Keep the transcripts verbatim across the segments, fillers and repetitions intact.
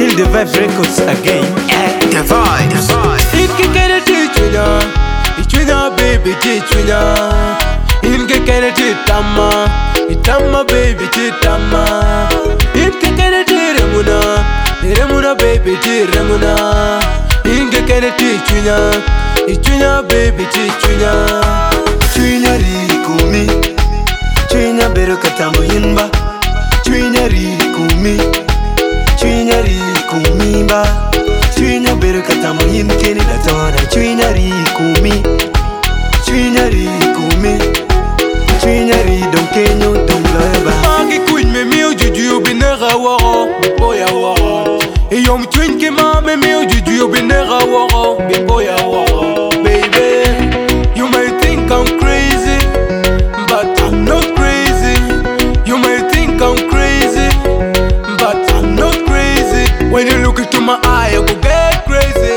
still the vibe records again. The vibe, the vibe. In ke kere teach me na, teach me na baby, teach me na. In ke kere teach tama, itama baby, teach tama. In ke kere teach remuna, remuna baby, teach remuna. In ke kere teach me na, teach me na baby, teach me na. Chuinya rikumi, chuinya beru katamu yinba. Chuinya rikumi, chuinya rikumi ba. Chuinya beru katamu yinkeni la tona. Chuinya rikumi, chuinya rikumi, chuinya ri don kenyo don loeba. Magi queen me miu juju binera woro, boya woro. E yom twin ke ma me miu juju binera woro, boya woro. Baby, you might think I'm crazy, but I'm not crazy. You might think I'm crazy, but I'm not crazy. When you look into my eye, I go get crazy.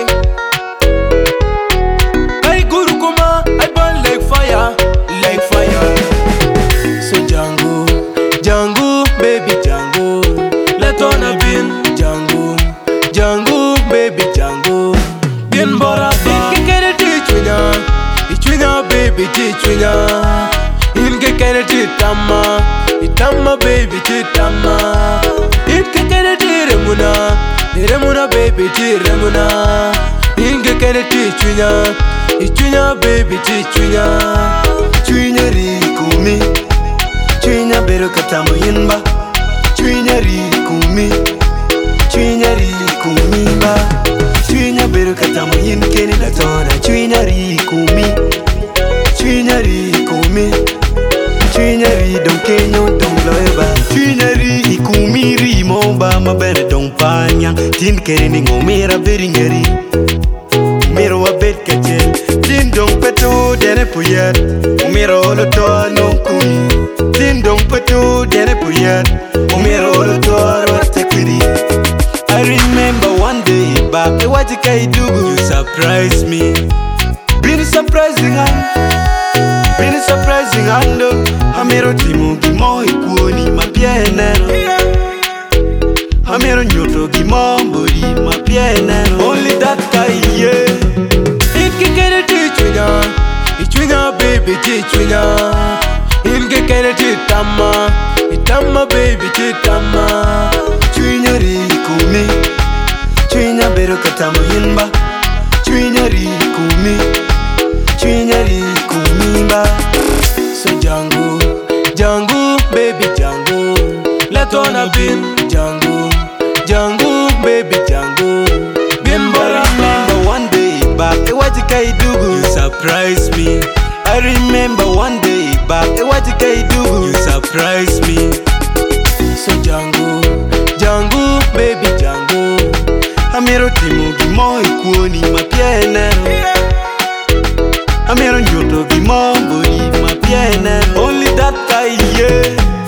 Hey Guru Kuma, I burn like fire, like fire. So Django, Django, baby Django, let on a bin Django, Django, baby Django. Bin bora ba, in ke teach me na, teach me na baby, teach me na. In ke kere teach tama, itama baby, teach tama. In ke kere teach remuna, remuna baby, teach remuna. In ke kere teach me na, teach me na baby, teach me na. Chuinya rikumi, chuinya beru katamu yinba. Chuinya rikumi, chuinya rikumi ba. Chuinya beru katamu yinkeni la tona. Chuinya rikumi, chuinya rikumi, chuinya ri don kenyo don loeba. Chuinya rikumi ri momba ma bere don panya. Tin kere ni ngomera beri ngeri. Mero wa bet kachel, tin don peto dene puyat. Mero lo to no kuni, tin don peto dene puyat. Mero lo to rate kwiri. I remember one day back, what you can do, you surprise me. Been surprising hand, been surprising hand. Hamero timu gimo ikuoni mapienero. Hamero nyoto gimo mbori mapienero. Only that guy, yeah. In ke kere teach me na, teach me na baby, teach me na. In ke kere teach tama, itama baby, teach tama. Chuinya rikumi, chuinya beru katamu yinba. Chuinya rikumi, chuinya rikumi ba. So Django, Django, baby Django, let on a bin Django, Django, baby Django. Bin bora ba. Remember one day back, what you can do, you surprise me. I remember one day back, what you can do, you surprise me. So Django, Django, baby Django. Hamero timu gimo ikuoni mapienero. Hamero nyoto gimo mbori mapienero. Only that guy, yeah.